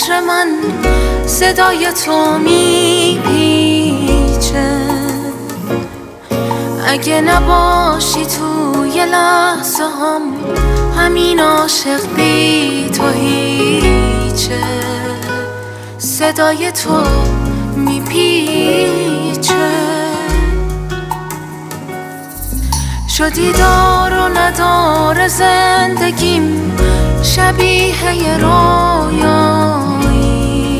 عمر من صدای تو میپیچه. اگه نباشی توی لحظه هم همین عاشق بی تو هیچه. صدای تو میپیچه. شدی دار و ندار زندگیم شبیه یه رویایی.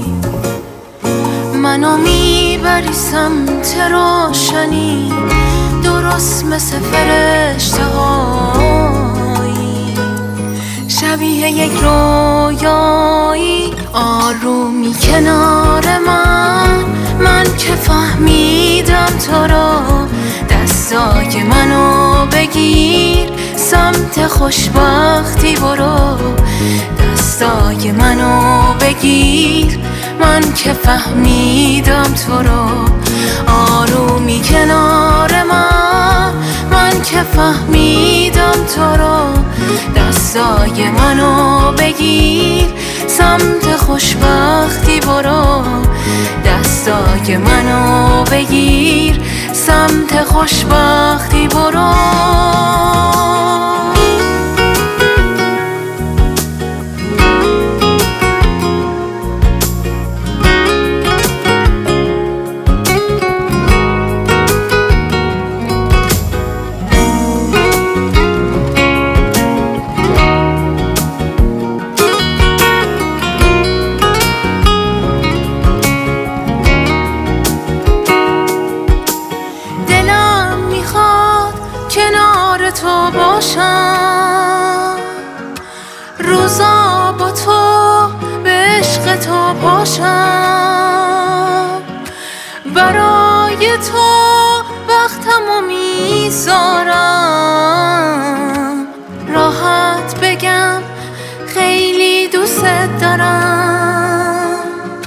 منو میبری سمت روشنی درست مثل فرشته هایی. شبیه یک رویایی آرومی کنار من که فهمیدم تو رو. دستای منو بگیر سمت خوشبختی برو. دستای منو بگیر من که فهمیدم تو رو. آرومی کنار من که فهمیدم تو رو. دستای منو بگیر سمت خوشبختی برو. دستای منو بگیر سمت خوشبختی برو. کنار تو باشم روزا با تو به عشق تو پاشم. برای تو وقتمو میذارم راحت بگم خیلی دوست دارم.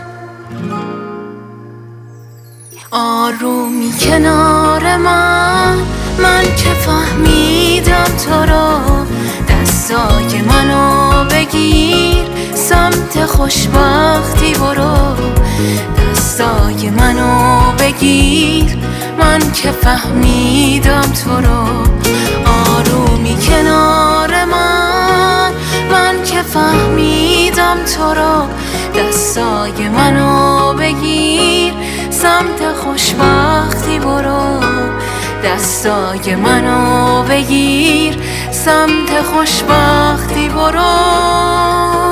آرومی کنار من که فهمیدم تو رو. دستای منو بگیر سمت خوشبختی برو. دستای منو بگیر من که فهمیدم تو رو. آرومی کنار من که فهمیدم تو رو. دستای منو بگیر سمت خوشبختی برو. دستای منو بگیر سمت خوشبختی برو.